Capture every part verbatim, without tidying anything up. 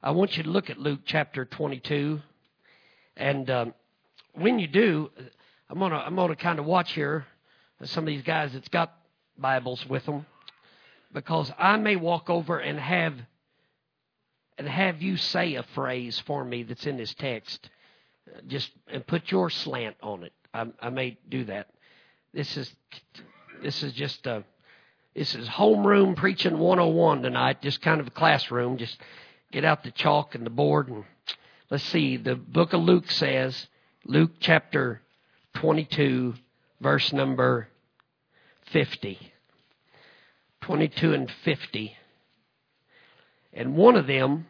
I want you to look at Luke chapter twenty-two. And um, when you do, I'm going to I'm gonna kind of watch here some of these guys that's got Bibles with them, because I may walk over and have and have you say a phrase for me that's in this text, just and put your slant on it. I, I may do that. This is this is just a this is homeroom preaching one oh one tonight. Just kind of a classroom. Just get out the chalk and the board and let's see. The book of Luke says, Luke chapter twenty-two, verse number fifty. twenty-two and fifty. And one of them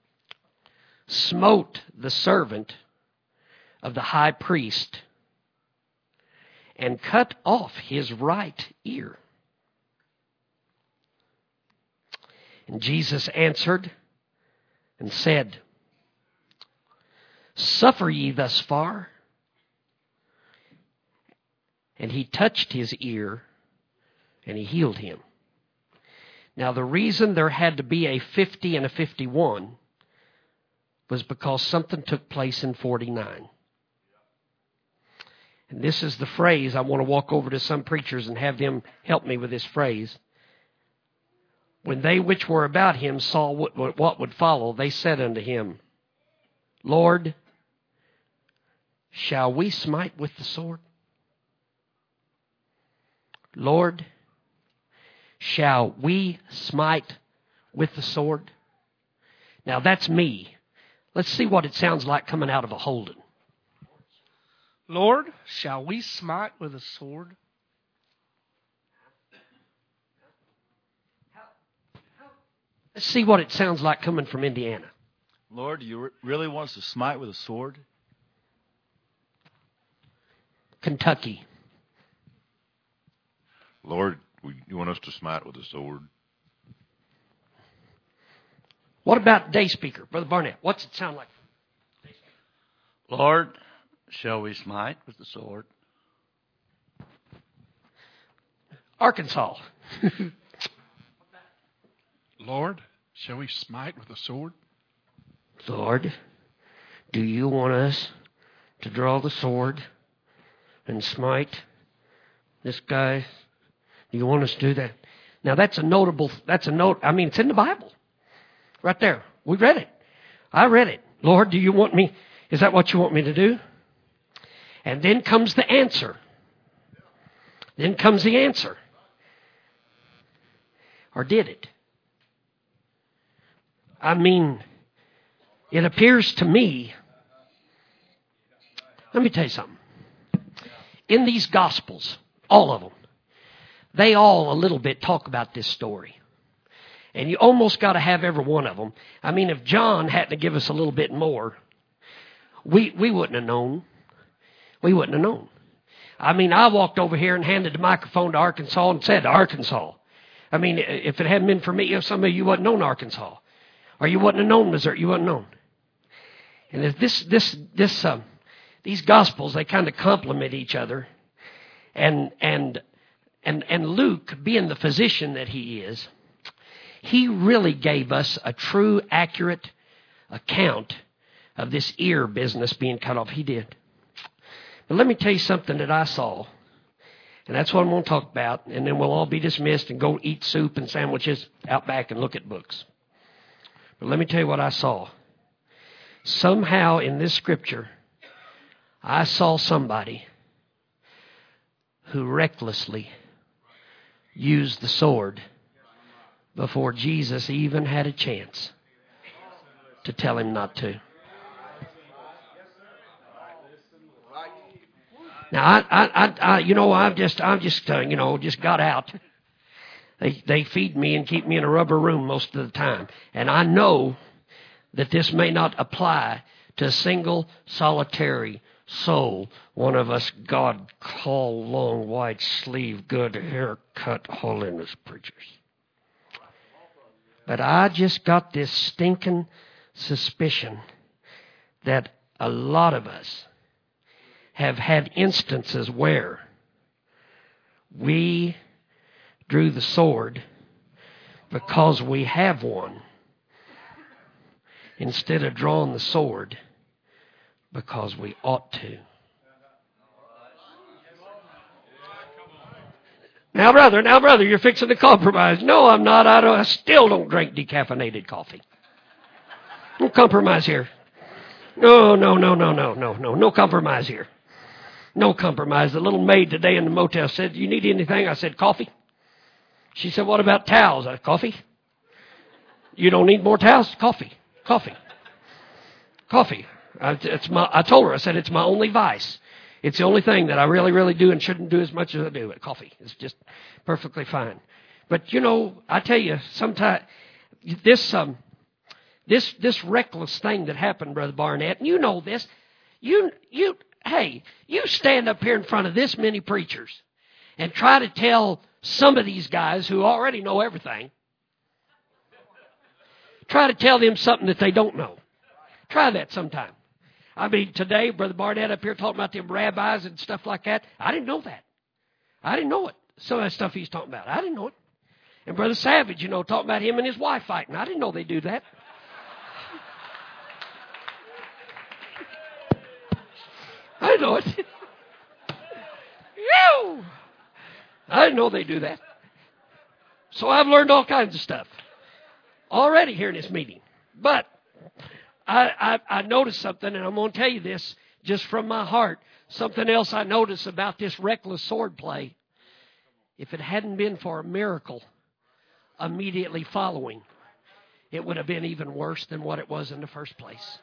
smote the servant of the high priest and cut off his right ear. And Jesus answered and said, Suffer ye thus far? And he touched his ear, and he healed him. Now the reason there had to be a fifty and a fifty-one was because something took place in forty-nine. And this is the phrase. I want to walk over to some preachers and have them help me with this phrase. When they which were about him saw what, what would follow, they said unto him, Lord, shall we smite with the sword? Lord, shall we smite with the sword? Now that's me. Let's see what it sounds like coming out of a Holden. Lord, shall we smite with a sword? Let's see what it sounds like coming from Indiana. Lord, do you re- really want us to smite with a sword? Kentucky. Lord, you want us to smite with a sword? What about day speaker, Brother Barnett? What's it sound like? Lord, shall we smite with the sword? Arkansas. Lord, shall we smite with a sword? Lord, do you want us to draw the sword and smite this guy? Do you want us to do that? Now that's a notable, that's a note, I mean, it's in the Bible. Right there. We read it. I read it. Lord, do you want me, is that what you want me to do? And then comes the answer. Then comes the answer. Or did it? I mean, it appears to me, let me tell you something. In these Gospels, all of them, they all a little bit talk about this story. And you almost got to have every one of them. I mean, if John had to give us a little bit more, we we wouldn't have known. We wouldn't have known. I mean, I walked over here and handed the microphone to Arkansas and said, Arkansas. I mean, if it hadn't been for me, if some of you wouldn't have known Arkansas. Or you wouldn't have known Missouri. You wouldn't have known. And if this, this, this, um, these Gospels, they kind of complement each other. And, and, and, and Luke, being the physician that he is, he really gave us a true, accurate account of this ear business being cut off. He did. But let me tell you something that I saw. And that's what I'm going to talk about. And then we'll all be dismissed and go eat soup and sandwiches out back and look at books. But let me tell you what I saw. Somehow in this scripture, I saw somebody who recklessly used the sword before Jesus even had a chance to tell him not to. Now, I, I, I, you know, I've just, I've just, uh, you know, just got out. They, they feed me and keep me in a rubber room most of the time, and I know that this may not apply to a single solitary soul. One of us, God call long white sleeve, good haircut, holiness preachers. But I just got this stinking suspicion that a lot of us have had instances where we drew the sword because we have one, instead of drawing the sword because we ought to. Now, brother, now, brother, you're fixing to compromise. No, I'm not. I, don't, I still don't drink decaffeinated coffee. No compromise here. No, no, no, no, no, no, no. No compromise here. No compromise. The little maid today in the motel said, "You need anything?" I said, "Coffee." She said, "What about towels?" I said, "Coffee." "You don't need more towels?" "Coffee. Coffee. Coffee." I, it's my, I told her, I said, "It's my only vice. It's the only thing that I really, really do and shouldn't do as much as I do it. Coffee is just perfectly fine." But, you know, I tell you, sometimes this um, this this reckless thing that happened, Brother Barnett, and you know this, you you hey, you stand up here in front of this many preachers and try to tell some of these guys who already know everything, try to tell them something that they don't know. Try that sometime. I mean, today, Brother Barnett up here talking about them rabbis and stuff like that. I didn't know that. I didn't know it. Some of that stuff he's talking about. I didn't know it. And Brother Savage, you know, talking about him and his wife fighting. I didn't know they do that. I didn't know it. Ew! I didn't know they do that. So I've learned all kinds of stuff already here in this meeting. But I, I, I noticed something, and I'm going to tell you this just from my heart. Something else I noticed about this reckless sword play. If it hadn't been for a miracle immediately following, it would have been even worse than what it was in the first place.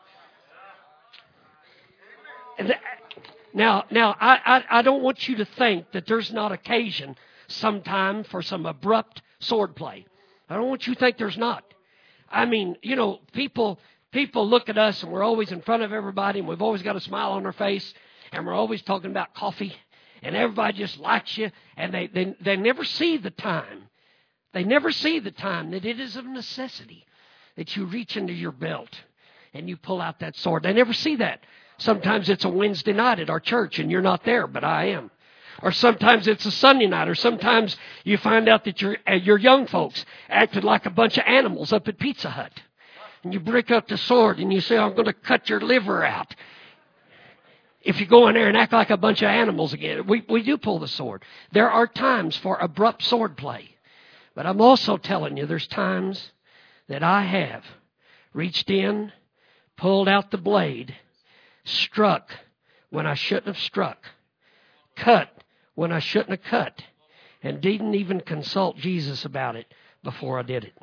Now, now I, I, I don't want you to think that there's not occasion sometime for some abrupt sword play. I don't want you to think there's not. I mean, you know, people... People look at us and we're always in front of everybody and we've always got a smile on our face and we're always talking about coffee and everybody just likes you and they, they, they never see the time. They never see the time that it is of necessity that you reach into your belt and you pull out that sword. They never see that. Sometimes it's a Wednesday night at our church and you're not there, but I am. Or sometimes it's a Sunday night, or sometimes you find out that your, your young folks acted like a bunch of animals up at Pizza Hut. And you break up the sword and you say, "I'm going to cut your liver out." If you go in there and act like a bunch of animals again, we, we do pull the sword. There are times for abrupt sword play. But I'm also telling you, there's times that I have reached in, pulled out the blade, struck when I shouldn't have struck, cut when I shouldn't have cut, and didn't even consult Jesus about it before I did it.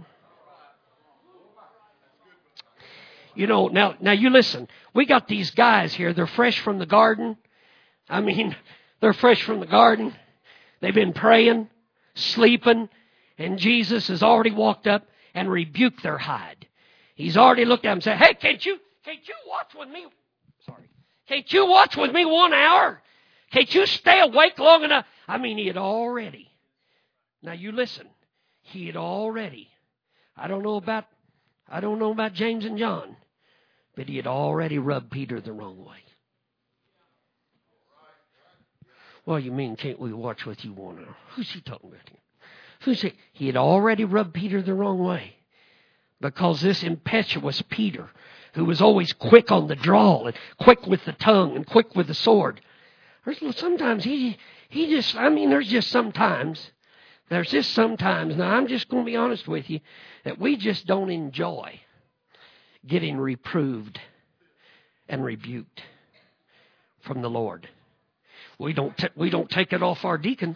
You know, now, now you listen. We got these guys here. They're fresh from the garden. I mean, they're fresh from the garden. They've been praying, sleeping, and Jesus has already walked up and rebuked their hide. He's already looked at them and said, "Hey, can't you, can't you watch with me? Sorry. Can't you watch with me one hour? Can't you stay awake long enough?" I mean, he had already. Now you listen. He had already. I don't know about, I don't know about James and John. But he had already rubbed Peter the wrong way. "Well, you mean, can't we watch with you one hour?" Who's he talking about here? Who's he? He had already rubbed Peter the wrong way. Because this impetuous Peter, who was always quick on the draw and quick with the tongue and quick with the sword, sometimes he, he just, I mean, there's just sometimes, there's just sometimes, now I'm just going to be honest with you, that we just don't enjoy getting reproved and rebuked from the Lord. We don't t- we don't take it off our deacons.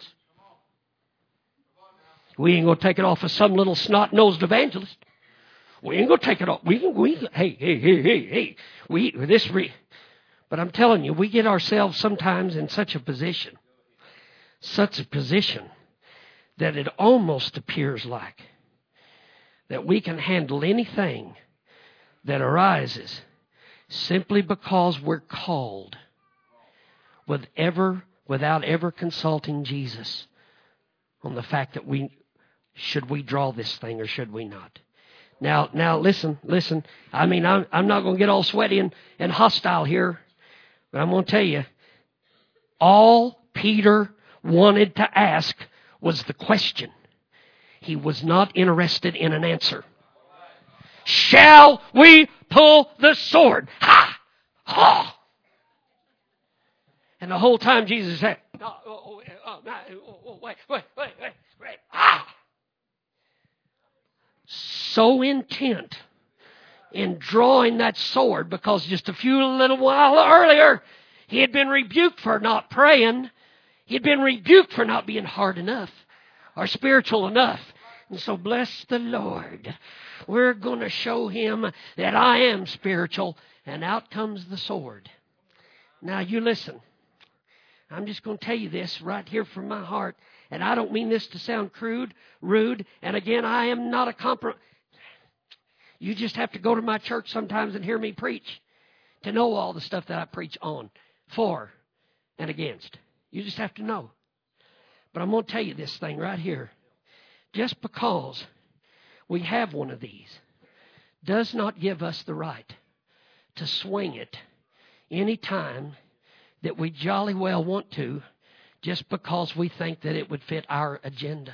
We ain't going to take it off of some little snot-nosed evangelist. We ain't going to take it off. We, we hey, hey, hey, hey, hey. We, this re- but I'm telling you, we get ourselves sometimes in such a position, such a position that it almost appears like that we can handle anything that arises simply because we're called with ever, without ever consulting Jesus on the fact that we, should we draw this thing or should we not? Now, now listen, listen. I mean, I'm, I'm not going to get all sweaty and, and hostile here, but I'm going to tell you, all Peter wanted to ask was the question. He was not interested in an answer. shall we pull the sword? Ha! Ha! And the whole time Jesus said, oh, oh, oh, oh, oh, wait, wait, wait, wait, wait. Ah! So intent in drawing that sword, because just a few little while earlier, he had been rebuked for not praying. He had been rebuked for not being hard enough or spiritual enough. And so bless the Lord. We're going to show him that I am spiritual. And out comes the sword. Now you listen. I'm just going to tell you this right here from my heart. And I don't mean this to sound crude, rude. And again, I am not a compromise. You just have to go to my church sometimes and hear me preach to know all the stuff that I preach on, for, and against. You just have to know. But I'm going to tell you this thing right here. Just because we have one of these does not give us the right to swing it any time that we jolly well want to, just because we think that it would fit our agenda.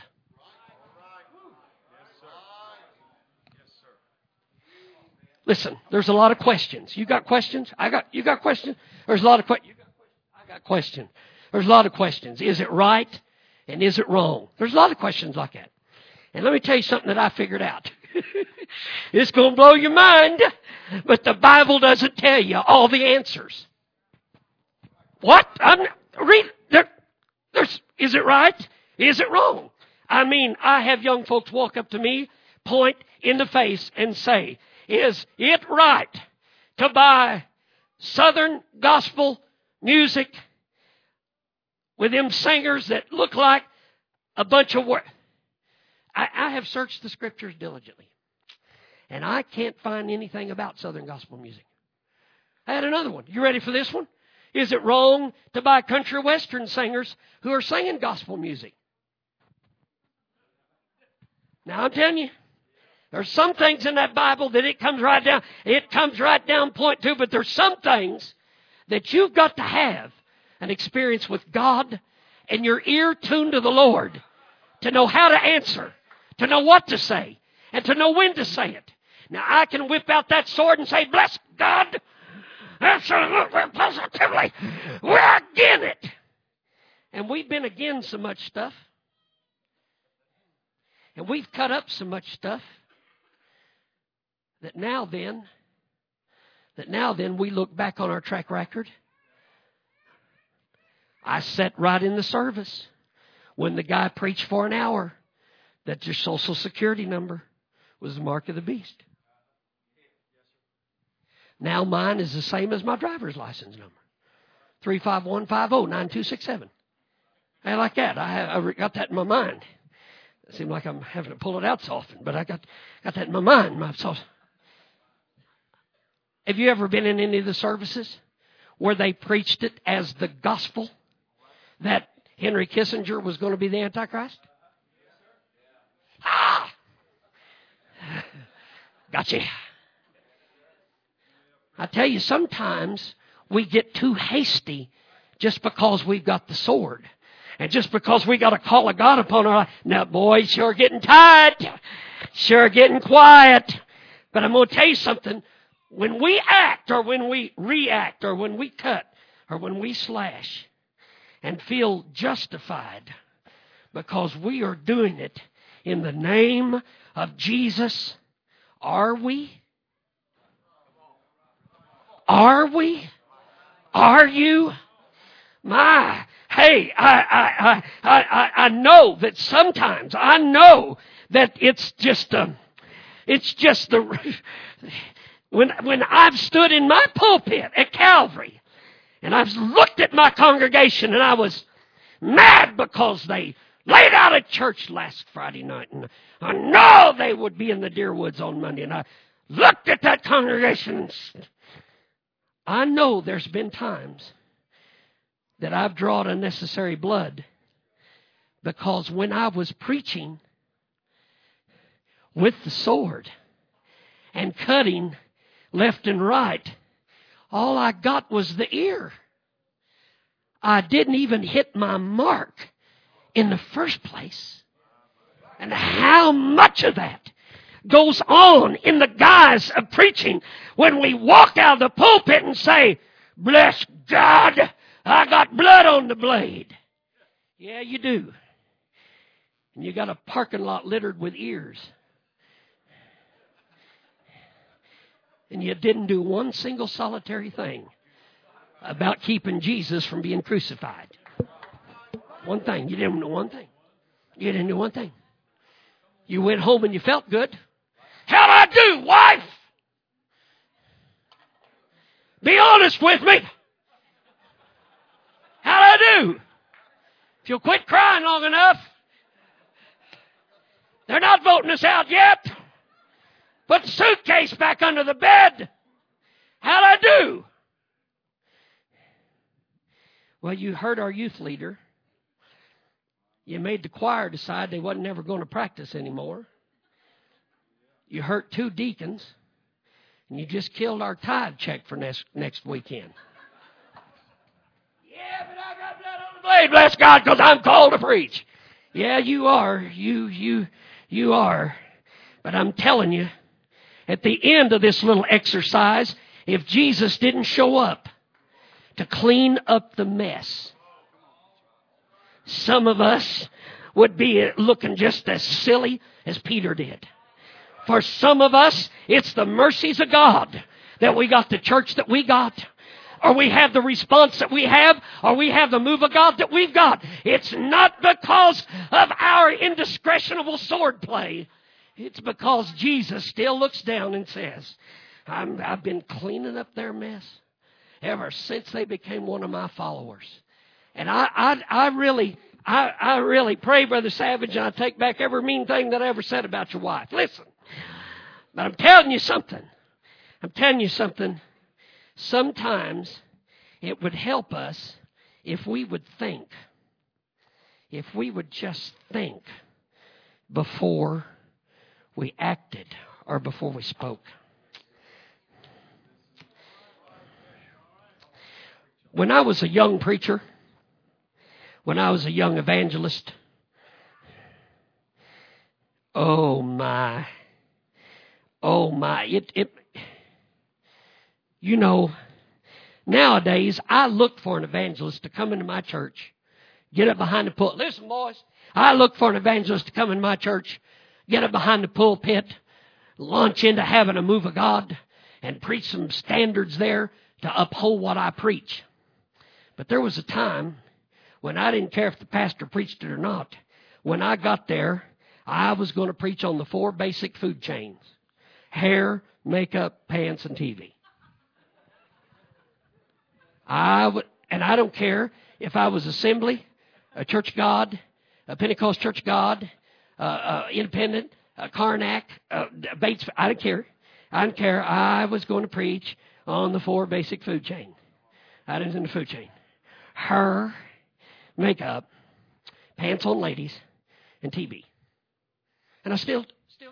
Listen, there's a lot of questions. You got questions? I got. You got questions? There's a lot of questions. I got questions. There's a lot of questions. Is it right and is it wrong? There's a lot of questions like that. And let me tell you something that I figured out. It's going to blow your mind, but the Bible doesn't tell you all the answers. What? I'm read. There, there's. Is it right? Is it wrong? I mean, I have young folks walk up to me, point in the face, and say, "Is it right to buy Southern gospel music with them singers that look like a bunch of work?" I, I have searched the Scriptures diligently, and I can't find anything about Southern gospel music. I had another one. You ready for this one? Is it wrong to buy country western singers who are singing gospel music? Now I'm telling you, there's some things in that Bible that it comes right down, it comes right down point to, but there's some things that you've got to have an experience with God and your ear tuned to the Lord to know how to answer, to know what to say, and to know when to say it. Now I can whip out that sword and say, "Bless God, absolutely, positively, we're again it." And we've been again so much stuff. And we've cut up so much stuff. That now then, that now then we look back on our track record. I sat right in the service when the guy preached for an hour that your social security number was the mark of the beast. Now mine is the same as my driver's license number. three five one five zero nine two six seven. I like that. I, I got that in my mind. It seems like I'm having to pull it out so often, but I got, got that in my mind. My, so, have you ever been in any of the services where they preached it as the gospel that Henry Kissinger was going to be the Antichrist? Ah! Gotcha. I tell you, sometimes we get too hasty just because we've got the sword. And just because we got a call of God upon our life. Now, boys, sure getting tired. Sure getting quiet. But I'm going to tell you something. When we act or when we react or when we cut or when we slash and feel justified because we are doing it in the name of Jesus, are we? Are we? Are you? My, hey, I, I, I, I, I know that sometimes, I know that it's just, um, it's just the, when, when I've stood in my pulpit at Calvary and I've looked at my congregation and I was mad because they laid out at church last Friday night and I know they would be in the deer woods on Monday, and I looked at that congregation and I know there's been times that I've drawn unnecessary blood because when I was preaching with the sword and cutting left and right, all I got was the ear. I didn't even hit my mark in the first place. And how much of that goes on in the guise of preaching when we walk out of the pulpit and say, bless God, I got blood on the blade. Yeah, you do. And you got a parking lot littered with ears. And you didn't do one single solitary thing about keeping Jesus from being crucified. One thing. You didn't do one thing. You didn't do one thing. You went home and you felt good. How'd I do, wife? Be honest with me. How'd I do? If you'll quit crying long enough, they're not voting us out yet. Put the suitcase back under the bed. How'd I do? Well, you heard our youth leader. You made the choir decide they wasn't ever going to practice anymore. You hurt two deacons. And you just killed our tithe check for next, next weekend. Yeah, but I got blood on the blade, bless God, because I'm called to preach. Yeah, you are. You, you, you are. But I'm telling you, at the end of this little exercise, if Jesus didn't show up to clean up the mess, some of us would be looking just as silly as Peter did. For some of us, it's the mercies of God that we got the church that we got, or we have the response that we have, or we have the move of God that we've got. It's not because of our indiscretionable sword play. It's because Jesus still looks down and says, I'm, I've been cleaning up their mess ever since they became one of my followers. And I, I, I really, I, I really pray, Brother Savage, and I take back every mean thing that I ever said about your wife. Listen, but I'm telling you something. I'm telling you something. Sometimes it would help us if we would think, if we would just think before we acted or before we spoke. When I was a young preacher, when I was a young evangelist, oh my, oh my, it, it, you know, nowadays I look for an evangelist to come into my church, get up behind the pulpit. Listen, boys, I look for an evangelist to come in my church, get up behind the pulpit, launch into having a move of God, and preach some standards there to uphold what I preach. But there was a time when I didn't care if the pastor preached it or not. When I got there, I was going to preach on the four basic food chains: hair, makeup, pants, and T V. I would, and I don't care if I was Assembly, a Church of God, a Pentecost Church of God, uh, uh, Independent, uh, Karnak, uh, Bates. I didn't care. I didn't care. I was going to preach on the four basic food chain. I didn't in the food chain: hair, makeup, pants on ladies, and T V. And I still, still.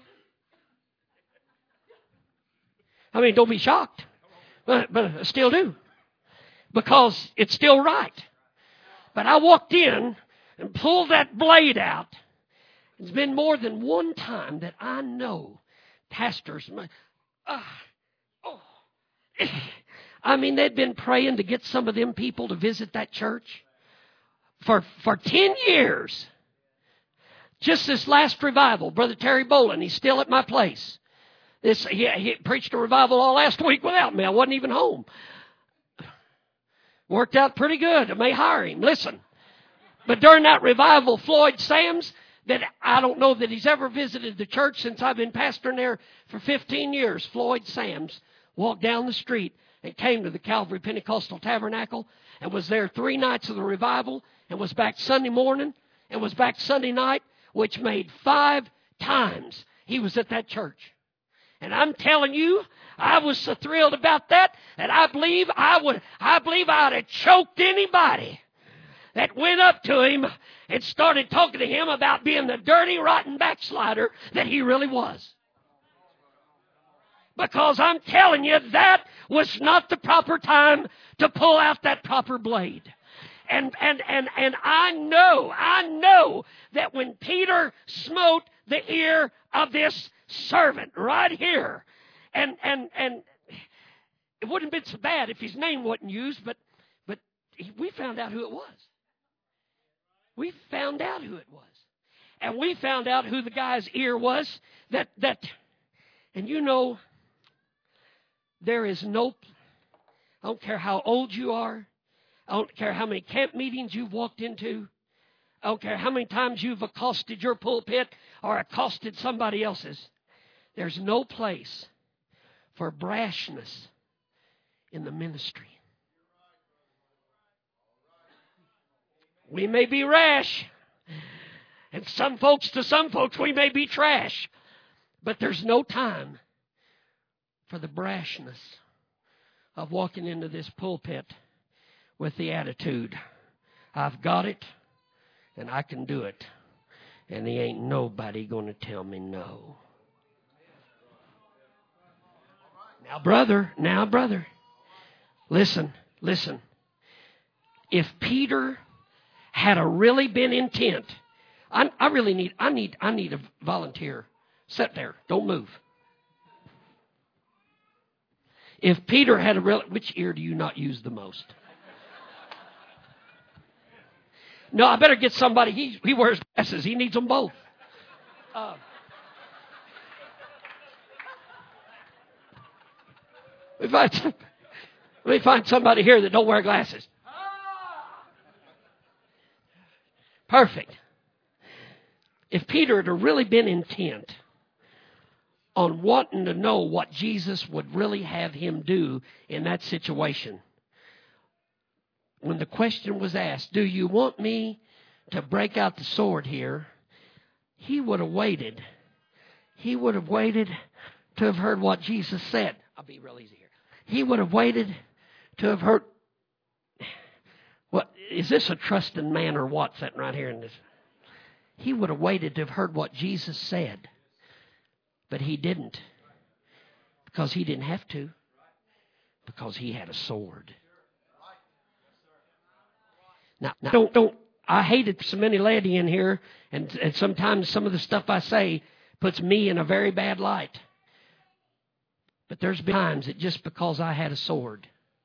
I mean, don't be shocked, but, but I still do, because it's still right. But I walked in and pulled that blade out. It's been more than one time that I know pastors, uh, oh, I mean, they'd been praying to get some of them people to visit that church for for ten years. Just this last revival, Brother Terry Bolin, he's still at my place. This he, he preached a revival all last week without me. I wasn't even home. Worked out pretty good. I may hire him. Listen. But during that revival, Floyd Sams, that I don't know that he's ever visited the church since I've been pastoring there for fifteen years. Floyd Sams walked down the street and came to the Calvary Pentecostal Tabernacle and was there three nights of the revival and was back Sunday morning and was back Sunday night, which made five times he was at that church. And I'm telling you, I was so thrilled about that that I believe I would, I believe I'd have choked anybody that went up to him and started talking to him about being the dirty, rotten backslider that he really was. Because I'm telling you, that was not the proper time to pull out that proper blade. And, and, and, and I know, I know that when Peter smote the ear of this servant right here. And and and it wouldn't have been so bad if his name wasn't used, but but we found out who it was. We found out who it was. And we found out who the guy's ear was. That that and you know, there is no, I don't care how old you are. I don't care how many camp meetings you've walked into. I don't care how many times you've accosted your pulpit or accosted somebody else's. There's no place for brashness in the ministry. We may be rash. And some folks, to some folks, we may be trash. But there's no time for the brashness of walking into this pulpit with the attitude, I've got it and I can do it. And there ain't nobody going to tell me no. Now, brother, now, brother, listen, listen. If Peter had a really been intent, I, I really need, I need, I need a volunteer. Sit there. Don't move. If Peter had a real, which ear do you not use the most? No, I better get somebody. He he wears glasses. He needs them both. Uh, let, me find some, let me find somebody here that don't wear glasses. Perfect. If Peter had really been intent on wanting to know what Jesus would really have him do in that situation, when the question was asked, do you want me to break out the sword here? He would have waited. He would have waited to have heard what Jesus said. I'll be real easy here. He would have waited to have heard. What is this, a trusting man or what sitting right here in this? He would have waited to have heard what Jesus said. But he didn't. Because he didn't have to. Because he had a sword. Now, now don't, don't, I hated so many lady in here, and, and sometimes some of the stuff I say puts me in a very bad light. But there's been times that just because I had a sword,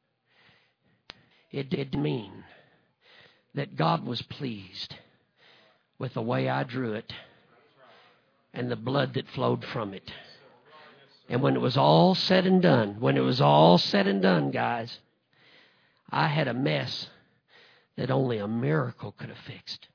it did mean that God was pleased with the way I drew it and the blood that flowed from it. And when it was all said and done, when it was all said and done, guys, I had a mess that only a miracle could have fixed.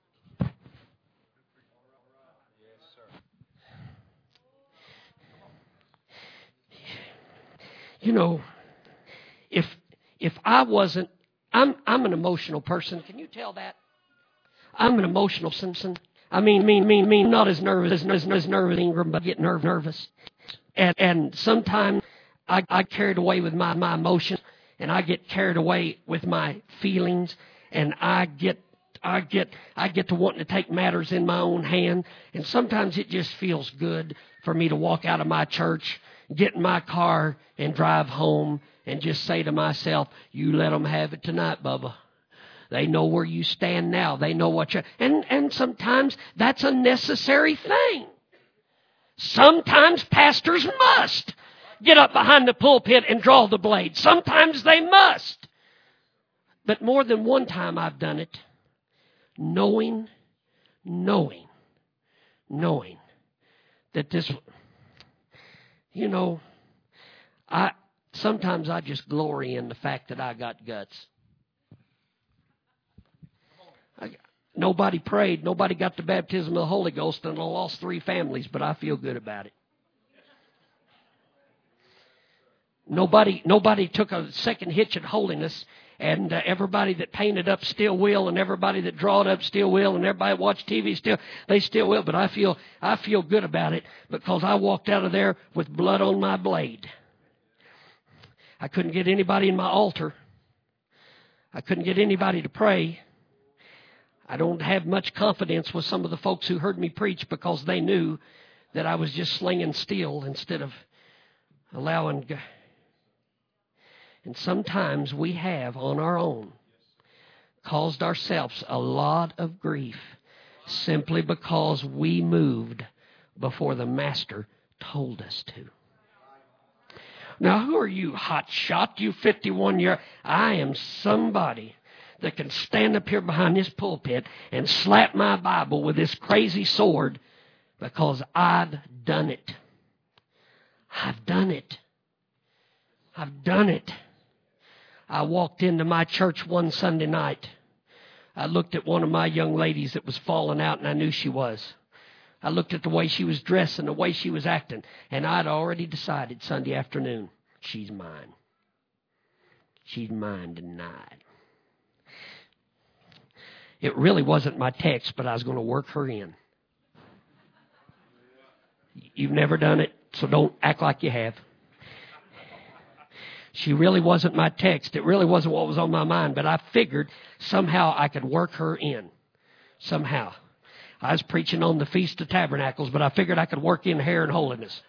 You know, if if I wasn't, I'm I'm an emotional person. Can you tell that? I'm an emotional Simpson. I mean, mean, mean, mean, not as nervous as, as, as nervous Ingram, but I get nerve, nervous. And and sometimes I, I carried away with my, my emotions, and I get carried away with my feelings, and I get I get I get to wanting to take matters in my own hand. And sometimes it just feels good for me to walk out of my church, get in my car, and drive home, and just say to myself, "You let them have it tonight, Bubba. They know where you stand now. They know what you..." And, and sometimes that's a necessary thing. Sometimes pastors must get up behind the pulpit and draw the blade. Sometimes they must. But more than one time I've done it knowing, knowing, knowing that this... You know, I sometimes I just glory in the fact that I got guts. I, nobody prayed. Nobody got the baptism of the Holy Ghost, and I lost three families, but I feel good about it. Nobody, nobody took a second hitch at holiness, and uh, everybody that painted up still will, and everybody that drawed up still will, and everybody that watched T V still, they still will. But I feel, I feel good about it because I walked out of there with blood on my blade. I couldn't get anybody in my altar. I couldn't get anybody to pray. I don't have much confidence with some of the folks who heard me preach because they knew that I was just slinging steel instead of allowing. And sometimes we have on our own caused ourselves a lot of grief simply because we moved before the Master told us to. Now, who are you, hot shot? You fifty-one year. I am somebody that can stand up here behind this pulpit and slap my Bible with this crazy sword because I've done it. I've done it. I've done it. I walked into my church one Sunday night. I looked at one of my young ladies that was falling out, and I knew she was. I looked at the way she was dressed and the way she was acting, and I'd already decided Sunday afternoon, she's mine. She's mine tonight. It really wasn't my text, but I was going to work her in. You've never done it, so don't act like you have. She really wasn't my text. It really wasn't what was on my mind, but I figured somehow I could work her in. Somehow. I was preaching on the Feast of Tabernacles, but I figured I could work in hair and holiness.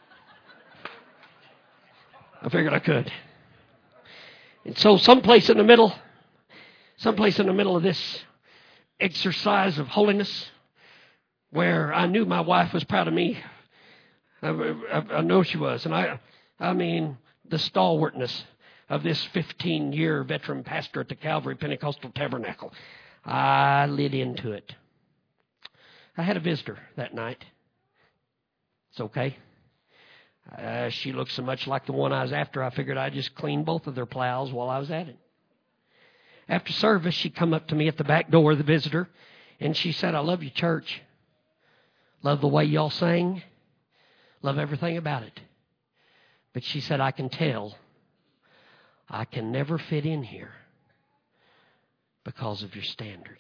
I figured I could. And so someplace in the middle, someplace in the middle of this exercise of holiness, where I knew my wife was proud of me. I, I, I know she was. And I, I mean, the stalwartness of this fifteen-year veteran pastor at the Calvary Pentecostal Tabernacle. I lit into it. I had a visitor that night. It's okay. Uh, she looked so much like the one I was after, I figured I'd just clean both of their plows while I was at it. After service, she come up to me at the back door, the visitor, and she said, I love your church. Love the way y'all sing. Love everything about it. But she said, I can tell I can never fit in here because of your standards.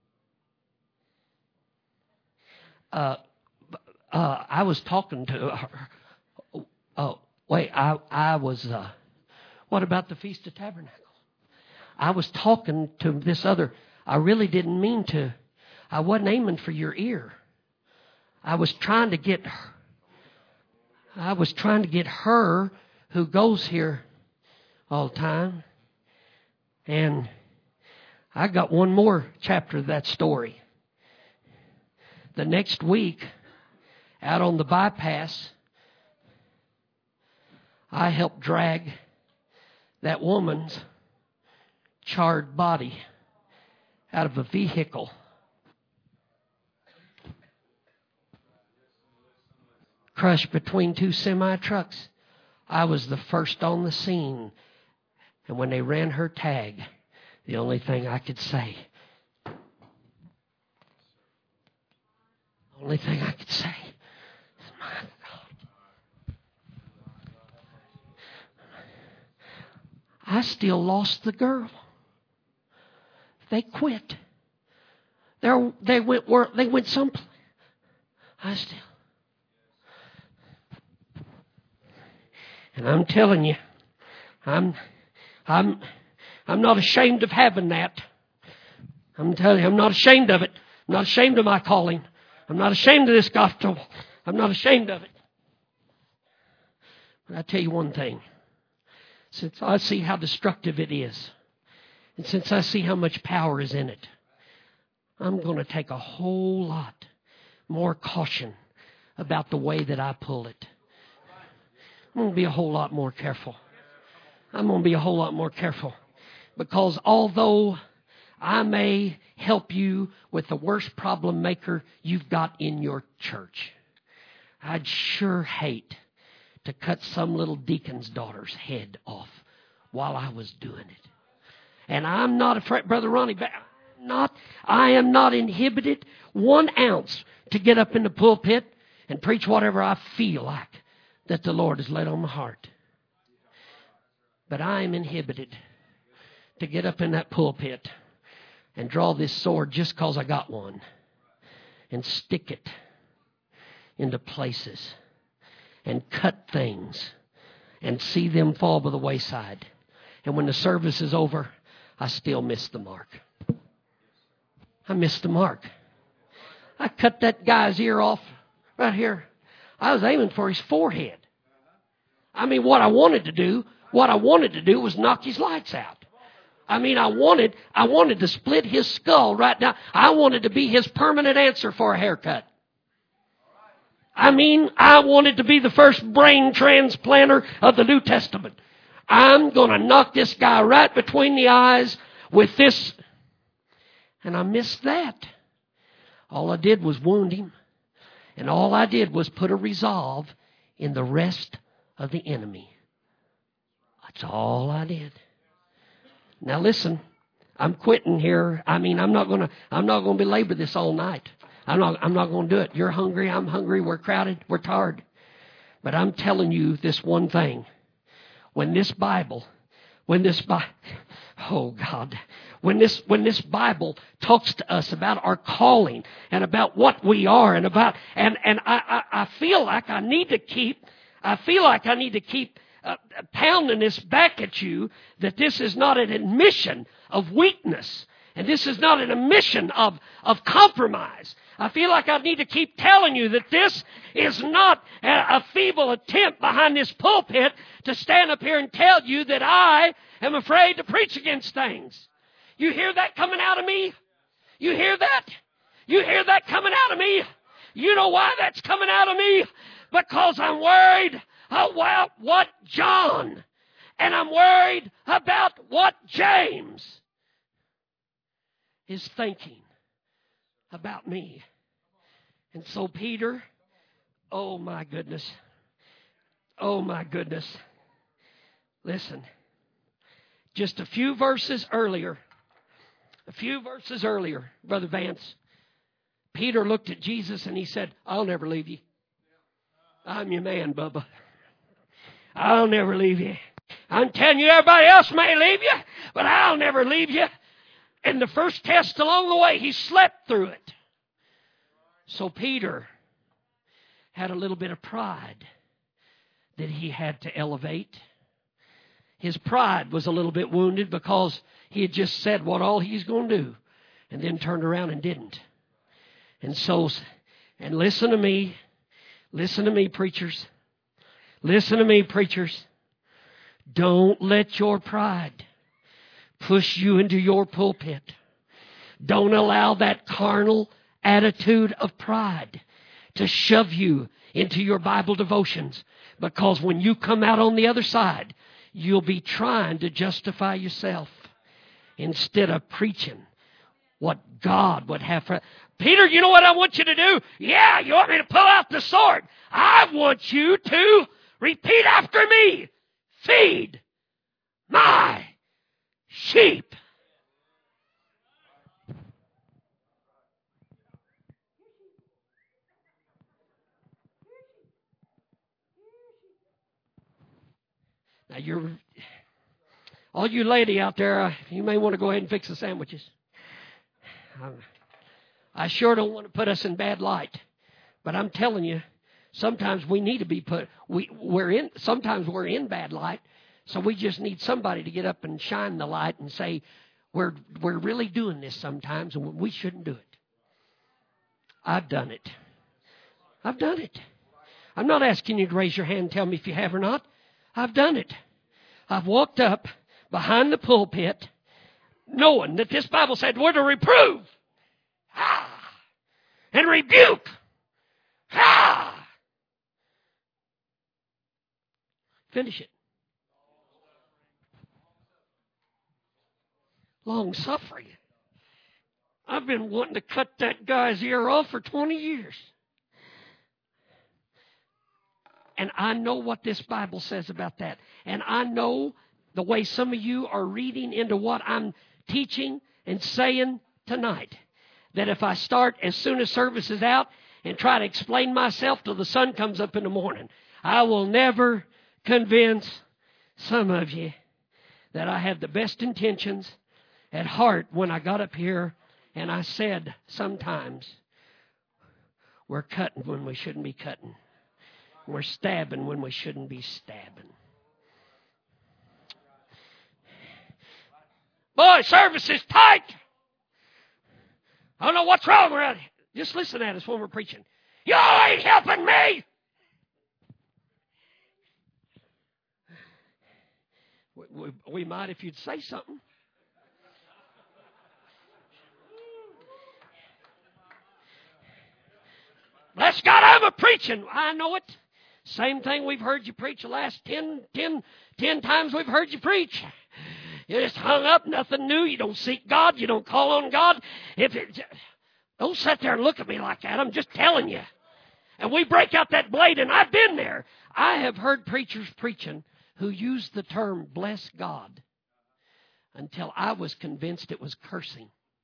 Uh, uh, I was talking to her. Oh, wait, I, I was, uh, what about the Feast of Tabernacles? I was talking to this other, I really didn't mean to, I wasn't aiming for your ear. I was trying to get her, I was trying to get her who goes here all the time. And I got one more chapter of that story. The next week, out on the bypass, I helped drag that woman's charred body out of a vehicle. Crushed between two semi-trucks. I was the first on the scene. And when they ran her tag, the only thing I could say, the only thing I could say is, my God. I still lost the girl. They quit. They're, they went work. They went someplace. I still. And I'm telling you, I'm, I'm, I'm not ashamed of having that. I'm telling you, I'm not ashamed of it. I'm not ashamed of my calling. I'm not ashamed of this gospel. I'm not ashamed of it. But I tell you one thing. Since I see how destructive it is, and since I see how much power is in it, I'm going to take a whole lot more caution about the way that I pull it. I'm going to be a whole lot more careful. I'm going to be a whole lot more careful. Because although I may help you with the worst problem maker you've got in your church, I'd sure hate to cut some little deacon's daughter's head off while I was doing it. And I'm not afraid, Brother Ronnie, not, I am not inhibited one ounce to get up in the pulpit and preach whatever I feel like that the Lord has laid on my heart. But I am inhibited to get up in that pulpit and draw this sword just because I got one and stick it into places and cut things and see them fall by the wayside. And when the service is over, I still miss the mark. I missed the mark. I cut that guy's ear off right here. I was aiming for his forehead. I mean, what I wanted to do, what I wanted to do was knock his lights out. I mean, I wanted, I wanted to split his skull right down. I wanted to be his permanent answer for a haircut. I mean, I wanted to be the first brain transplanter of the New Testament. I'm going to knock this guy right between the eyes with this. And I missed that. All I did was wound him. And all I did was put a resolve in the rest of the enemy. That's all I did. Now listen, I'm quitting here. I mean, I'm not going to I'm not going to belabor this all night. I'm not I'm not going to do it. You're hungry, I'm hungry, we're crowded, we're tired. But I'm telling you this one thing. When this Bible, when this Bible, oh God, when this when this Bible talks to us about our calling and about what we are and about and and I I, I feel like I need to keep I feel like I need to keep uh, pounding this back at you that this is not an admission of weakness and this is not an admission of of compromise. I feel like I need to keep telling you that this is not a, a feeble attempt behind this pulpit to stand up here and tell you that I am afraid to preach against things. You hear that coming out of me? You hear that? You hear that coming out of me? You know why that's coming out of me? Because I'm worried about what John, and I'm worried about what James is thinking about me. And so Peter, oh my goodness, oh my goodness, listen, just a few verses earlier, a few verses earlier, Brother Vance, Peter looked at Jesus and he said, I'll never leave you. I'm your man, Bubba. I'll never leave you. I'm telling you, everybody else may leave you, but I'll never leave you. And the first test along the way, he slept through it. So Peter had a little bit of pride that he had to elevate. His pride was a little bit wounded because he had just said what all he's going to do and then turned around and didn't. And so, and listen to me, listen to me, preachers. Listen to me, preachers. Don't let your pride push you into your pulpit. Don't allow that carnal attitude of pride to shove you into your Bible devotions. Because when you come out on the other side, you'll be trying to justify yourself instead of preaching what God would have for. Peter, you know what I want you to do? Yeah, you want me to pull out the sword. I want you to repeat after me. Feed my sheep. Now, you're, all you lady out there, uh, you may want to go ahead and fix the sandwiches. Um, I sure don't want to put us in bad light, but I'm telling you, sometimes we need to be put. We we're in. Sometimes we're in bad light, so we just need somebody to get up and shine the light and say, we're we're really doing this sometimes, and we shouldn't do it. I've done it. I've done it. I'm not asking you to raise your hand and tell me if you have or not. I've done it. I've walked up behind the pulpit knowing that this Bible said we're to reprove ah, and rebuke. Ah. Finish it. Long suffering. I've been wanting to cut that guy's ear off for twenty years. And I know what this Bible says about that. And I know the way some of you are reading into what I'm teaching and saying tonight. That if I start as soon as service is out and try to explain myself till the sun comes up in the morning, I will never convince some of you that I had the best intentions at heart when I got up here and I said sometimes we're cutting when we shouldn't be cutting. We're stabbing when we shouldn't be stabbing. Boy, service is tight. I don't know what's wrong around here. Just listen at us when we're preaching. You ain't helping me. We, we, we might if you'd say something. Bless Bless God, I'm a preaching. I know it. Same thing we've heard you preach the last ten, ten, ten times we've heard you preach. You're just hung up, nothing new. You don't seek God. You don't call on God. If it, don't sit there and look at me like that. I'm just telling you. And we break out that blade, and I've been there. I have heard preachers preaching who used the term bless God until I was convinced it was cursing.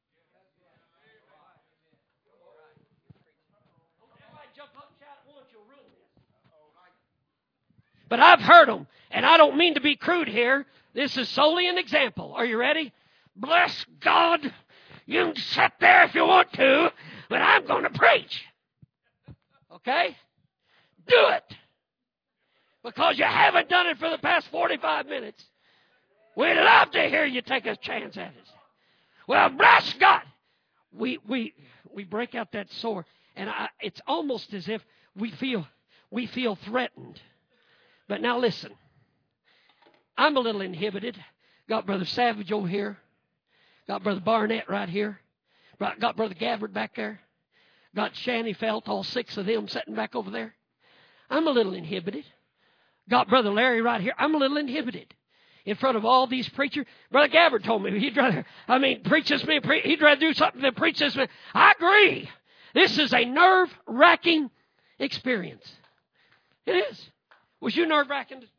But I've heard them, and I don't mean to be crude here. This is solely an example. Are you ready? Bless God. You can sit there if you want to, but I'm going to preach. Okay? Do it. Because you haven't done it for the past forty-five minutes. We'd love to hear you take a chance at it. Well, bless God. We we we break out that sword, and I, it's almost as if we feel we feel threatened. But now listen, I'm a little inhibited. Got Brother Savage over here. Got Brother Barnett right here. Got Brother Gabbard back there. Got Shanny Felt, all six of them sitting back over there. I'm a little inhibited. Got Brother Larry right here. I'm a little inhibited in front of all these preachers. Brother Gabbard told me he'd rather, I mean, preach this man, pre- he'd rather do something than preach this man. I agree. This is a nerve-wracking experience. It is. Was you nerve-wracking this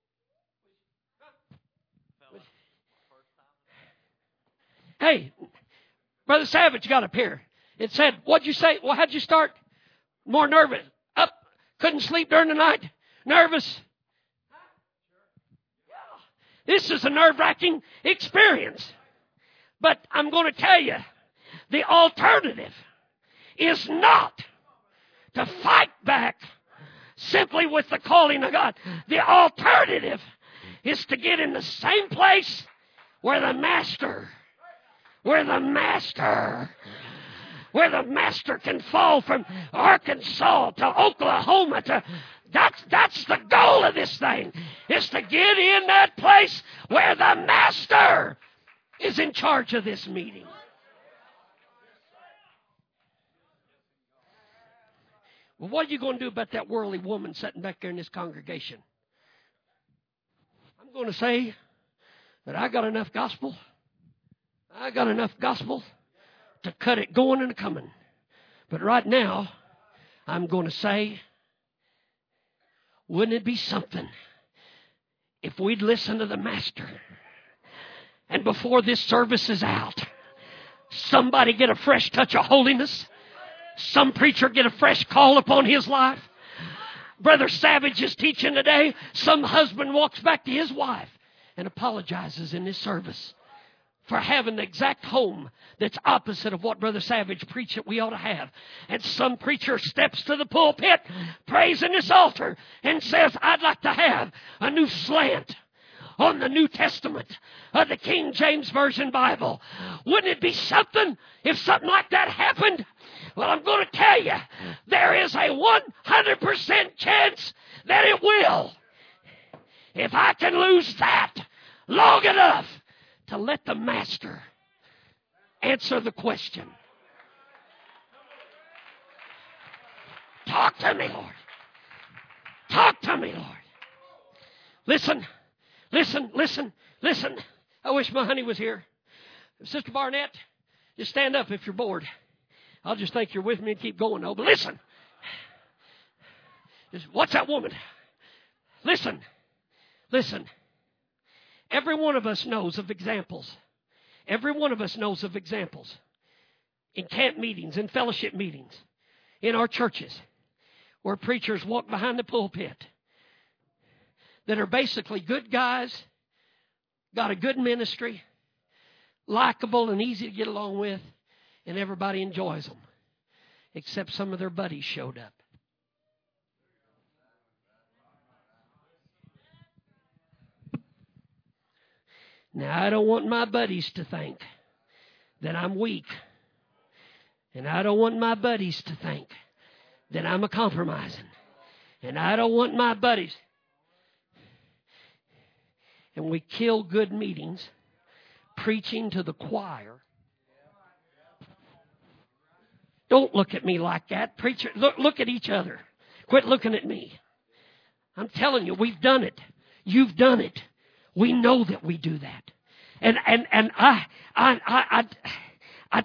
morning? Hey, Brother Savage got up here. It said, what'd you say? Well, how'd you start? More nervous. Up. Couldn't sleep during the night. Nervous. This is a nerve-wracking experience. But I'm going to tell you, the alternative is not to fight back simply with the calling of God. The alternative is to get in the same place where the Master, where the Master, where the Master can fall from Arkansas to Oklahoma to... That's, that's the goal of this thing, is to get in that place where the Master is in charge of this meeting. Well, what are you going to do about that worldly woman sitting back there in this congregation? I'm going to say that I got enough gospel. I got enough gospel to cut it going and coming. But right now, I'm going to say, wouldn't it be something if we'd listen to the Master and before this service is out, somebody get a fresh touch of holiness? Some preacher get a fresh call upon his life? Brother Savage is teaching today. Some husband walks back to his wife and apologizes in this service for having the exact home that's opposite of what Brother Savage preached that we ought to have. And some preacher steps to the pulpit, prays in this altar, and says, I'd like to have a new slant on the New Testament of the King James Version Bible. Wouldn't it be something if something like that happened? Well, I'm going to tell you, there is a one hundred percent chance that it will. If I can lose that long enough to let the Master answer the question. Talk to me, Lord. Talk to me, Lord. Listen, listen, listen, listen. I wish my honey was here. Sister Barnett, just stand up if you're bored. I'll just think you're with me and keep going, though. But listen. What's that woman? Listen. Listen. Every one of us knows of examples. Every one of us knows of examples. In camp meetings, in fellowship meetings, in our churches, where preachers walk behind the pulpit that are basically good guys, got a good ministry, likable and easy to get along with, and everybody enjoys them, except some of their buddies showed up. Now, I don't want my buddies to think that I'm weak. And I don't want my buddies to think that I'm a compromising. And I don't want my buddies. And we kill good meetings preaching to the choir Don't look at me like that. Preacher, look, look at each other. Quit looking at me. I'm telling you, we've done it. You've done it. We know that we do that. And and and I I I I, I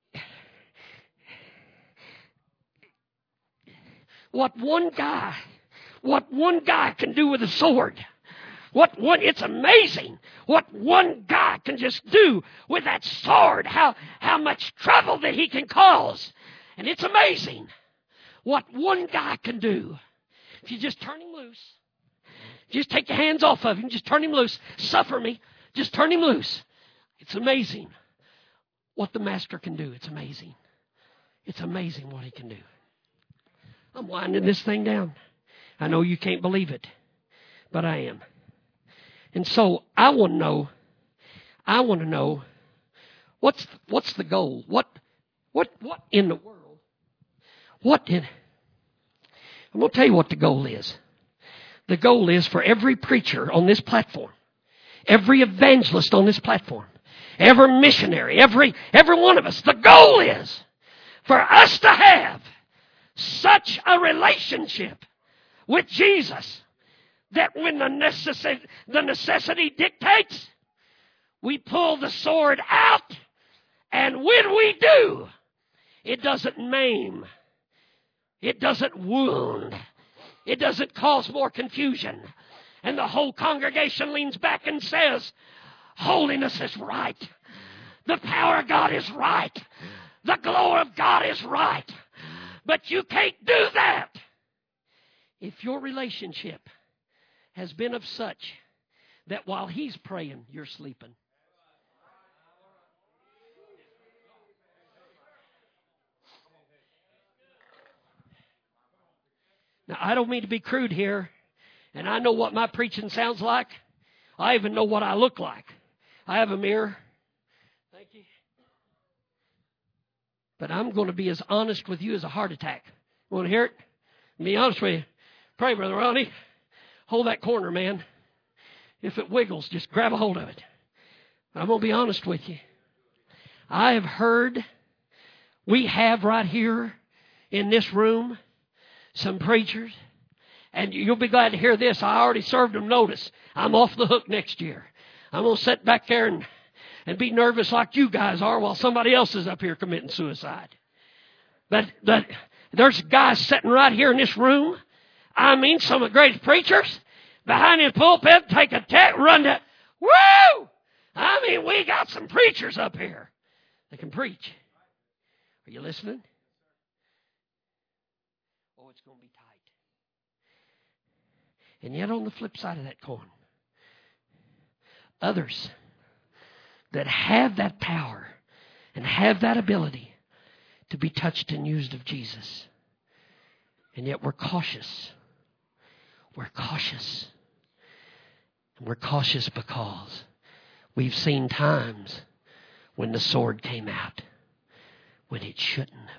what one guy what one guy can do with a sword. What one it's amazing what one guy can just do with that sword. How how much trouble that he can cause. And it's amazing what one guy can do. If you just turn him loose. Just take your hands off of him. Just turn him loose. Suffer me. Just turn him loose. It's amazing what the Master can do. It's amazing. It's amazing what he can do. I'm winding this thing down. I know you can't believe it, but I am. And so I want to know, I want to know, what's what's the goal? What what what in the world? What in? I'm going to tell you what the goal is. The goal is for every preacher on this platform, every evangelist on this platform, every missionary, every every one of us. The goal is for us to have such a relationship with Jesus that when the necessity, the necessity dictates, we pull the sword out, and when we do, it doesn't maim, it doesn't wound, it doesn't cause more confusion. And the whole congregation leans back and says, holiness is right. The power of God is right. The glory of God is right. But you can't do that if your relationship has been of such that while He's praying, you're sleeping. Now, I don't mean to be crude here, and I know what my preaching sounds like. I even know what I look like. I have a mirror. Thank you. But I'm going to be as honest with you as a heart attack. You want to hear it? Be honest with you. Pray, Brother Ronnie. Hold that corner, man. If it wiggles, just grab a hold of it. But I'm going to be honest with you. I have heard, we have right here in this room, some preachers, and you'll be glad to hear this. I already served them notice. I'm off the hook next year. I'm going to sit back there and, and be nervous like you guys are while somebody else is up here committing suicide. But, but there's guys sitting right here in this room. I mean, some of the greatest preachers behind his pulpit take a tech, run to, woo! I mean, we got some preachers up here that can preach. Are you listening? Oh, it's going to be tight. And yet on the flip side of that coin, others that have that power and have that ability to be touched and used of Jesus. And yet we're cautious. We're cautious. And we're cautious because we've seen times when the sword came out when it shouldn't have.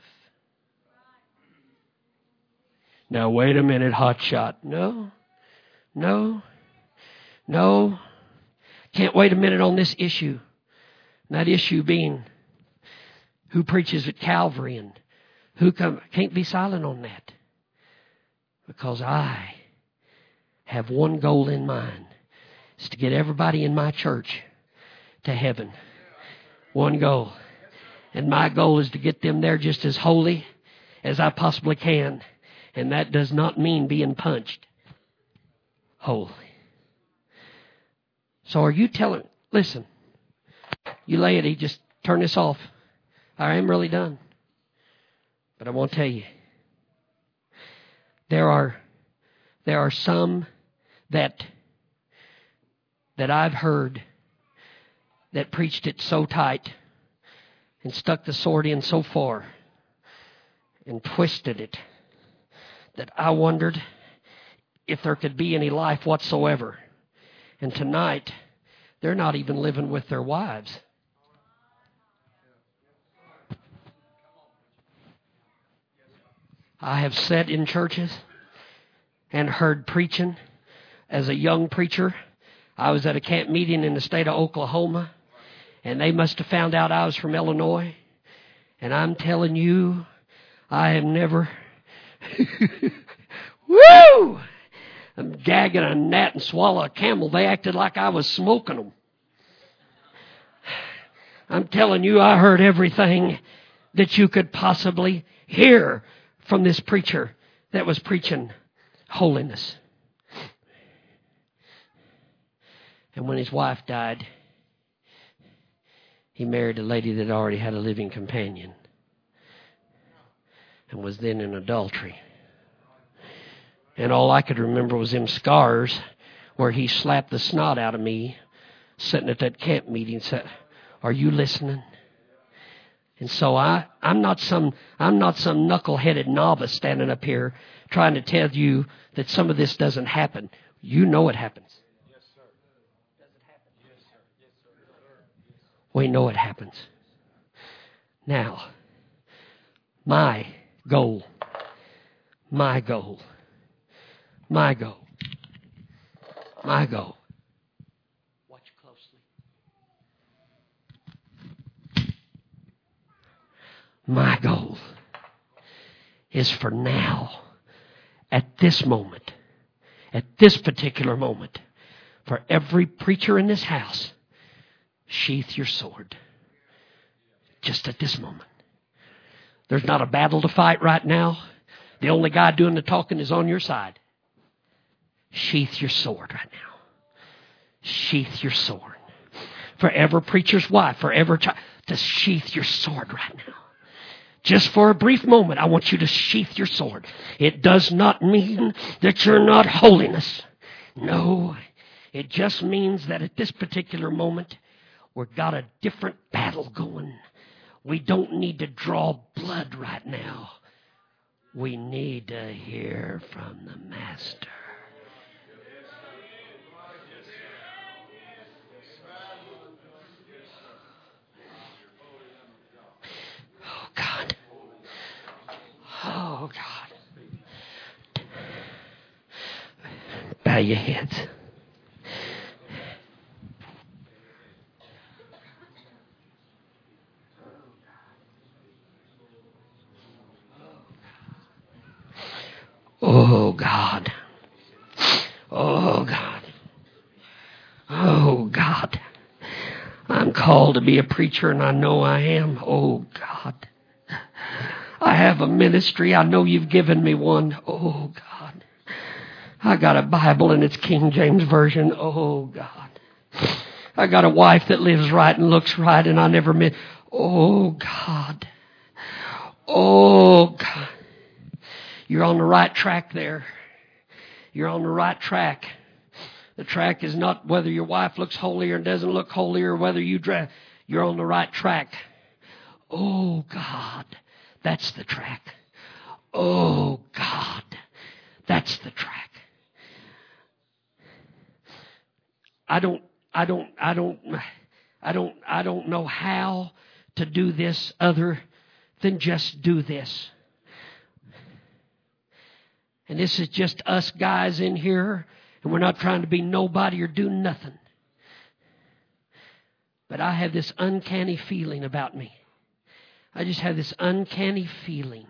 Now, wait a minute, hot shot. No, no, no. Can't wait a minute on this issue. And that issue being who preaches at Calvary and who come. Can't be silent on that. Because I have one goal in mind. It's to get everybody in my church to heaven. One goal. And my goal is to get them there just as holy as I possibly can. And that does not mean being punched. Holy. So are you telling, listen, you laity, just turn this off. I am really done. But I want to tell you, there are, there are some that, that I've heard that preached it so tight and stuck the sword in so far and twisted it that I wondered if there could be any life whatsoever. And tonight, they're not even living with their wives. I have sat in churches and heard preaching as a young preacher. I was at a camp meeting in the state of Oklahoma, and they must have found out I was from Illinois. And I'm telling you, I have never... Woo! I'm gagging a gnat and swallow a camel. They acted like I was smoking them. I'm telling you, I heard everything that you could possibly hear from this preacher that was preaching holiness. And when his wife died, he married a lady that already had a living companion and was then in adultery. And all I could remember was them scars where he slapped the snot out of me sitting at that camp meeting and said, "Are you listening?" And so I, I'm not some I'm not some knuckle-headed novice standing up here trying to tell you that some of this doesn't happen. You know it happens. Yes, sir. Does it happen? Yes, sir. Yes, sir. We know it happens. Now, my goal, my goal, my goal, my goal. Watch closely. My goal is for now, at this moment, at this particular moment, for every preacher in this house, sheath your sword. Just at this moment. There's not a battle to fight right now. The only guy doing the talking is on your side. Sheath your sword right now. Sheath your sword. For every preacher's wife, for every child, to sheath your sword right now. Just for a brief moment, I want you to sheath your sword. It does not mean that you're not holiness. No, it just means that at this particular moment, we've got a different battle going. We don't need to draw blood right now. We need to hear from the Master. Oh, God. Oh, God. Bow your heads. Oh, God. Oh, God. Oh, God. I'm called to be a preacher, and I know I am. Oh, God. I have a ministry. I know you've given me one. Oh, God. I got a Bible, and it's King James Version. Oh, God. I got a wife that lives right and looks right, and I never miss. Oh, God. Oh, God. You're on the right track there. You're on the right track. The track is not whether your wife looks holy or doesn't look holy or whether you dress. You're on the right track. Oh, God. That's the track. Oh, God. That's the track. I don't, I don't, I don't, I don't, I don't know how to do this other than just do this. And this is just us guys in here, and we're not trying to be nobody or do nothing. But I have this uncanny feeling about me. I just have this uncanny feeling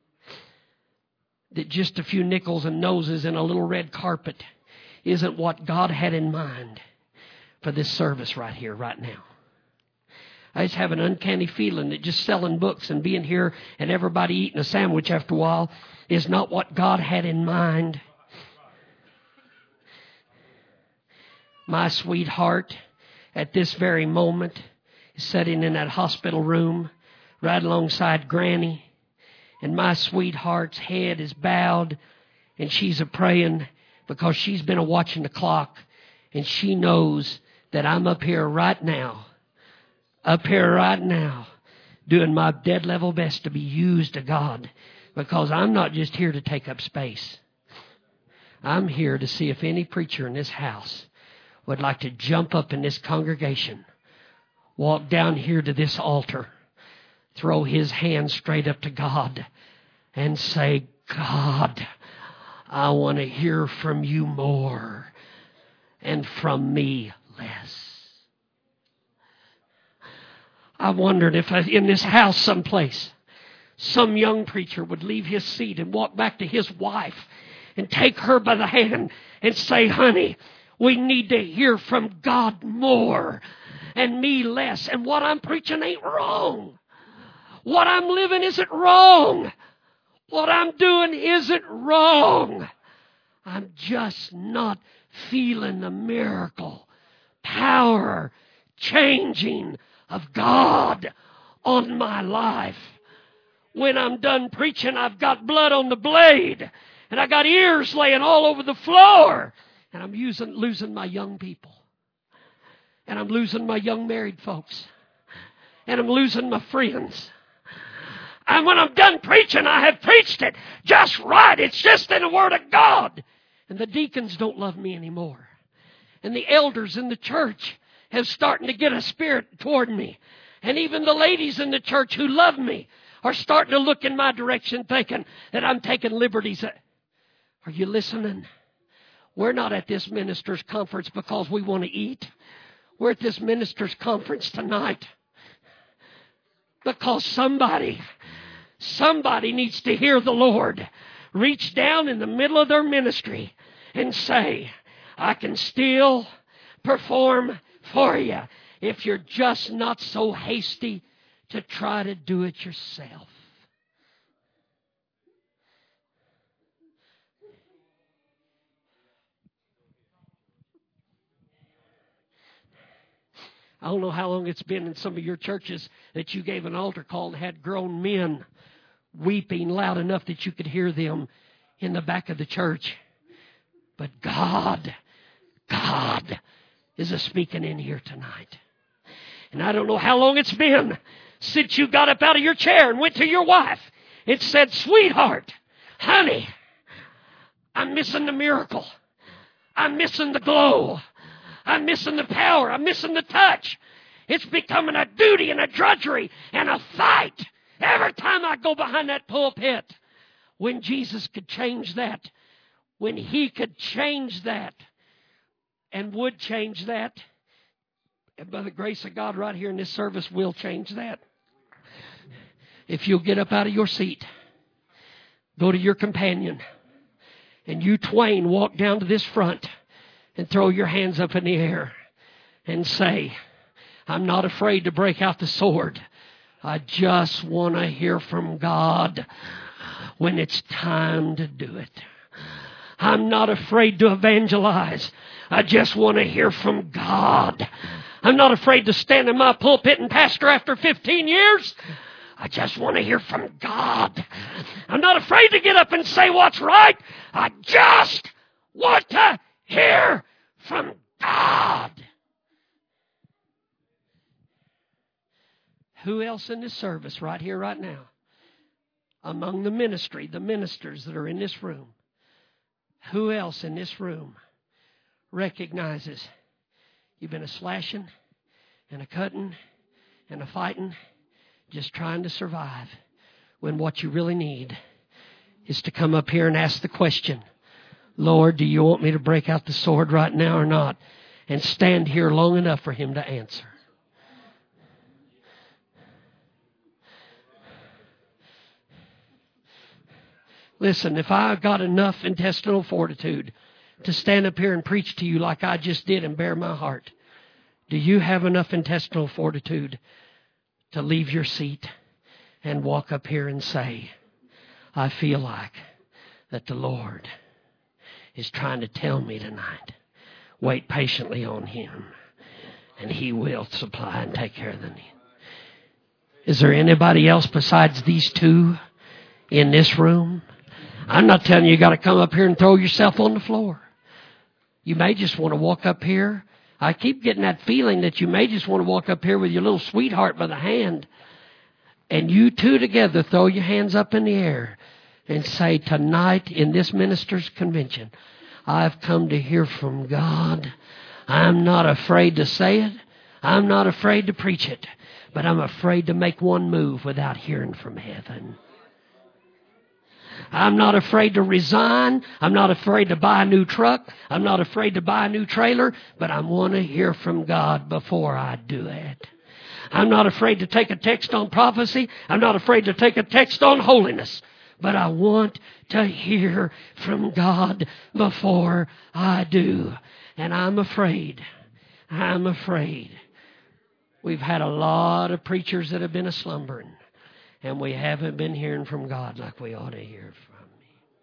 that just a few nickels and noses and a little red carpet isn't what God had in mind for this service right here, right now. I just have an uncanny feeling that just selling books and being here and everybody eating a sandwich after a while is not what God had in mind. My sweetheart, at this very moment, is sitting in that hospital room right alongside Granny. And my sweetheart's head is bowed, and she's a-praying because she's been a-watching the clock, and she knows that I'm up here right now, up here right now, doing my dead level best to be used of God, because I'm not just here to take up space. I'm here to see if any preacher in this house would like to jump up in this congregation, walk down here to this altar, throw his hand straight up to God, and say, God, I want to hear from you more and from me less. I wondered if I, in this house someplace some young preacher would leave his seat and walk back to his wife and take her by the hand and say, honey, we need to hear from God more and me less. And what I'm preaching ain't wrong. What I'm living isn't wrong. What I'm doing isn't wrong. I'm just not feeling the miracle, power, changing of God on my life. When I'm done preaching, I've got blood on the blade. And I got ears laying all over the floor. And I'm using, losing my young people. And I'm losing my young married folks. And I'm losing my friends. And when I'm done preaching, I have preached it just right. It's just in the Word of God. And the deacons don't love me anymore. And the elders in the church have starting to get a spirit toward me. And even the ladies in the church who love me are starting to look in my direction thinking that I'm taking liberties. Are you listening? We're not at this minister's conference because we want to eat. We're at this minister's conference tonight because somebody, somebody needs to hear the Lord reach down in the middle of their ministry and say, I can still perform for you if you're just not so hasty to try to do it yourself. I don't know how long it's been in some of your churches that you gave an altar call and had grown men weeping loud enough that you could hear them in the back of the church. But God, God is a speaking in here tonight. And I don't know how long it's been since you got up out of your chair and went to your wife and said, sweetheart, honey, I'm missing the miracle. I'm missing the glow. I'm missing the power. I'm missing the touch. It's becoming a duty and a drudgery and a fight every time I go behind that pulpit. When Jesus could change that, when He could change that and would change that, and by the grace of God right here in this service, we'll change that. If you'll get up out of your seat, go to your companion, and you twain walk down to this front and throw your hands up in the air and say, I'm not afraid to break out the sword. I just want to hear from God when it's time to do it. I'm not afraid to evangelize. I just want to hear from God. I'm not afraid to stand in my pulpit and pastor after fifteen years. I just want to hear from God. I'm not afraid to get up and say what's right. I just want to hear from God. Who else in this service right here, right now, among the ministry, the ministers that are in this room, who else in this room recognizes you've been a slashing and a cutting and a fighting, just trying to survive, when what you really need is to come up here and ask the question, Lord, do you want me to break out the sword right now or not? And stand here long enough for Him to answer. Listen, if I got enough intestinal fortitude to stand up here and preach to you like I just did and bare my heart, do you have enough intestinal fortitude to leave your seat and walk up here and say, I feel like that the Lord is trying to tell me tonight, wait patiently on Him, and He will supply and take care of the need. Is there anybody else besides these two in this room? I'm not telling you you got to come up here and throw yourself on the floor. You may just want to walk up here. I keep getting that feeling that you may just want to walk up here with your little sweetheart by the hand, and you two together throw your hands up in the air and say, tonight in this minister's convention, I've come to hear from God. I'm not afraid to say it. I'm not afraid to preach it. But I'm afraid to make one move without hearing from heaven. I'm not afraid to resign. I'm not afraid to buy a new truck. I'm not afraid to buy a new trailer. But I want to hear from God before I do it. I'm not afraid to take a text on prophecy. I'm not afraid to take a text on holiness. But I want to hear from God before I do. And I'm afraid, I'm afraid. We've had a lot of preachers that have been a-slumbering. And we haven't been hearing from God like we ought to hear from Him.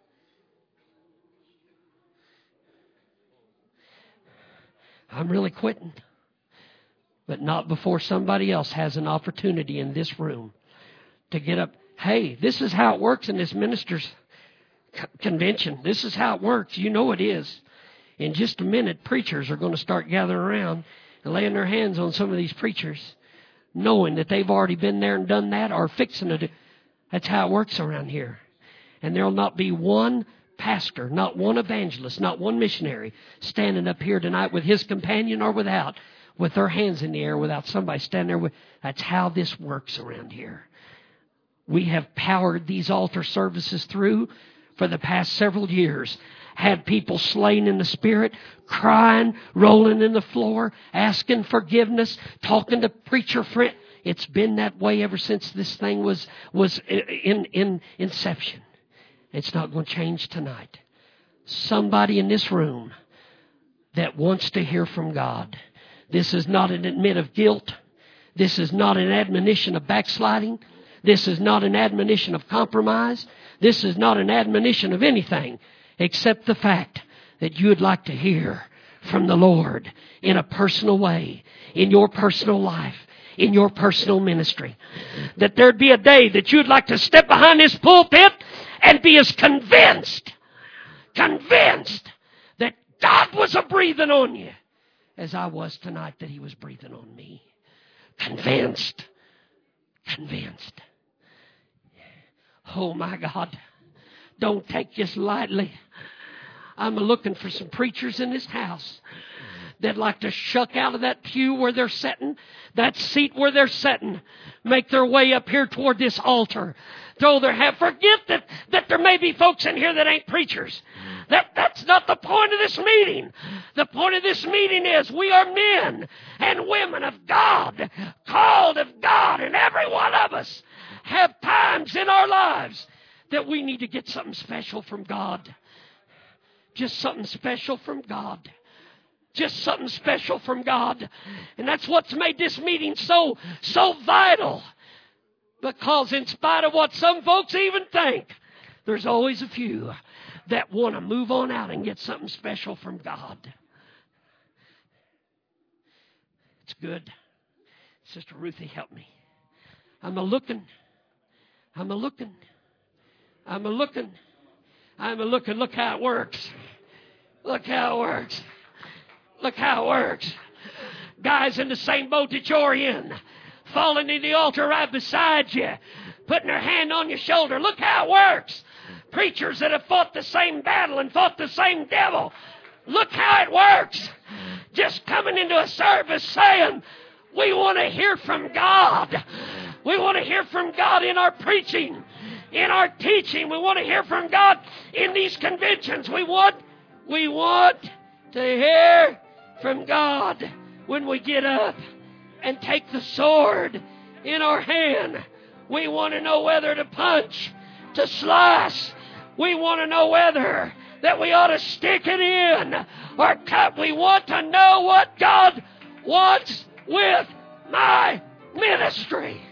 I'm really quitting. But not before somebody else has an opportunity in this room to get up. Hey, this is how it works in this ministers' convention. This is how it works. You know it is. In just a minute, preachers are going to start gathering around and laying their hands on some of these preachers, knowing that they've already been there and done that or fixing to do. That's how it works around here. And there will not be one pastor, not one evangelist, not one missionary standing up here tonight with his companion or without, with their hands in the air without somebody standing there with. That's how this works around here. We have powered these altar services through for the past several years. Had people slain in the spirit, crying, rolling in the floor, asking forgiveness, talking to preacher friend. It's been that way ever since this thing was was in in inception. It's not going to change tonight. Somebody in this room that wants to hear from God. This is not an admit of guilt. This is not an admonition of backsliding. This is not an admonition of compromise. This is not an admonition of anything except the fact that you would like to hear from the Lord in a personal way, in your personal life, in your personal ministry. That there'd be a day that you'd like to step behind this pulpit and be as convinced, convinced that God was a breathing on you as I was tonight that He was breathing on me. Convinced. Convinced. Oh my God. Don't take this lightly. I'm looking for some preachers in this house that like to shuck out of that pew where they're sitting, that seat where they're sitting, make their way up here toward this altar. Throw their hat. Forget that, that there may be folks in here that ain't preachers. That, that's not the point of this meeting. The point of this meeting is we are men and women of God, called of God, and every one of us have times in our lives that we need to get something special from God. Just something special from God. Just something special from God. And that's what's made this meeting so, so vital. Because in spite of what some folks even think, there's always a few that want to move on out and get something special from God. It's good. Sister Ruthie, help me. I'm a-looking. I'm a-looking. I'm a-looking. I'm a-looking. Look how it works. Look how it works. Look how it works. Guys in the same boat that you're in, falling in the altar right beside you, putting their hand on your shoulder. Look how it works. Preachers that have fought the same battle and fought the same devil. Look how it works. Just coming into a service saying, we want to hear from God. We want to hear from God in our preaching, in our teaching. We want to hear from God in these conventions. We want, we want to hear from God when we get up and take the sword in our hand. We want to know whether to punch, to slice. We want to know whether that we ought to stick it in or cut. We want to know what God wants with my ministry.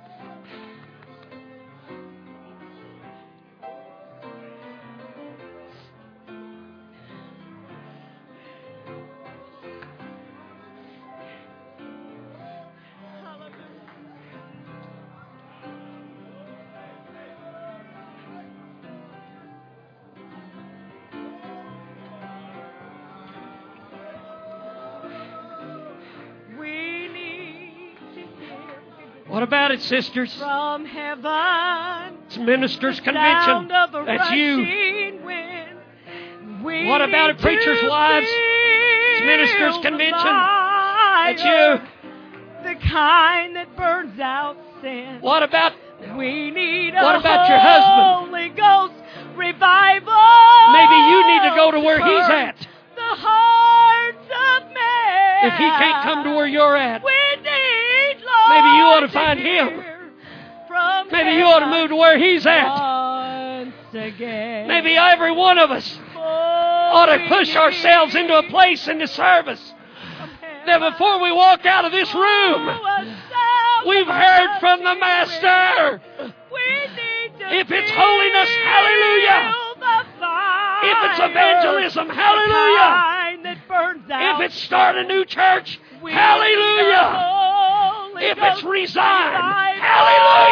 What about it, sisters? From heaven, it's ministers' convention. That's you. What about it, preachers' wives? It's ministers' convention. That's you. The kind that burns out sin. What about? We need what a about your husband? Holy Ghost revival. Maybe you need to go to where he's at. The hearts of men. If he can't come to where you're at. We need, Lord. Maybe ought to find Him. Maybe you ought to move to where He's at. Once again. Maybe every one of us ought to push ourselves into a place in the service that before we walk out of this room, we've heard from the Master. If it's holiness, hallelujah. If it's evangelism, hallelujah. If it's start a new church, hallelujah. If it's resign, hallelujah.